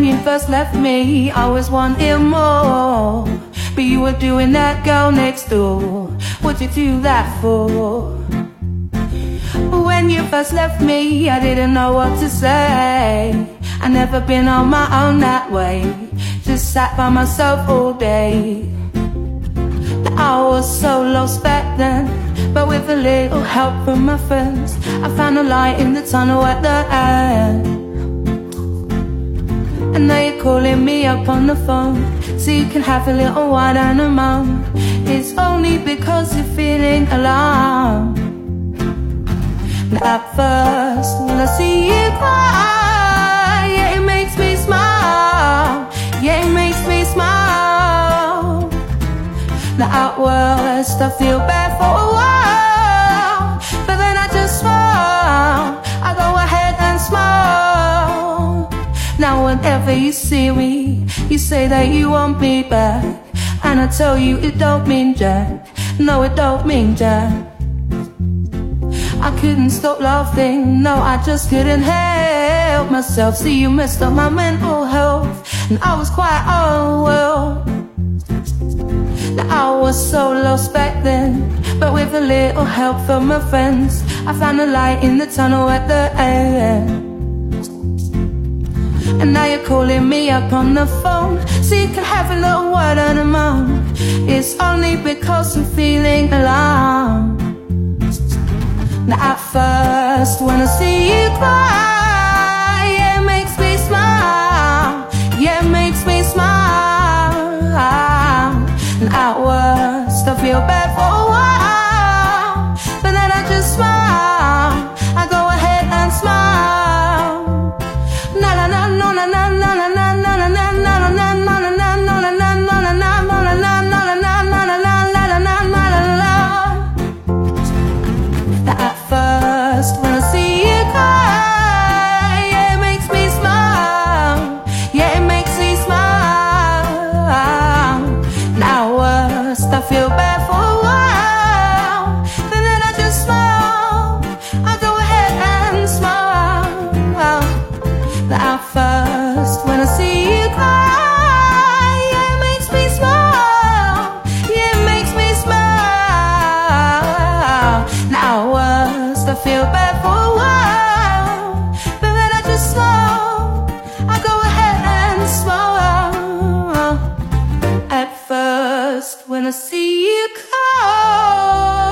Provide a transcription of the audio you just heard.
when you first left me, I was wanting more, but you were doing that girl next door. What'd you do that for? When you first left me, I didn't know what to say. I never been on my own that way, just sat by myself all day. I was so lost back then, but with a little help from my friends, I found a light in the tunnel at the end. And now you're calling me up on the phone, so you can have a little wine and a moan. It's only because you're feeling alarmed. And at first, when I see you cry, yeah, it makes me smile. Yeah, it makes me smile. Now at worst, I feel bad for a while, but then I just smile. I go ahead and smile. Now whenever you see me, you say that you want me back, and I tell you it don't mean jack. No, it don't mean jack. I couldn't stop laughing, no, I just couldn't help myself. See, you messed up my mental health, and I was quite unwell. Now I was so lost back then, but with a little help from my friends, I found a light in the tunnel at the end. And now you're calling me up on the phone, so you can have a little word and a moan. It's only because I'm feeling alarmed. Now at first, when I see you cry, yeah, it makes me smile. Yeah, it makes me smile. And at worst, I feel bad for a while, but then I just smile. I go ahead and smile. Na na na na na na na na na na na na na na na na na na na na. At first, when I see you cry, yeah, it makes me smile. Yeah, it makes me smile. Now worst, I feel bad for a while, but then I just smile. I go ahead and smile. At first, when I see you cry, yeah, it makes me smile. Yeah, it makes me smile. Now worst, I feel bad for a while, but then I just smile. I go ahead and smile. At first, when I see you cry.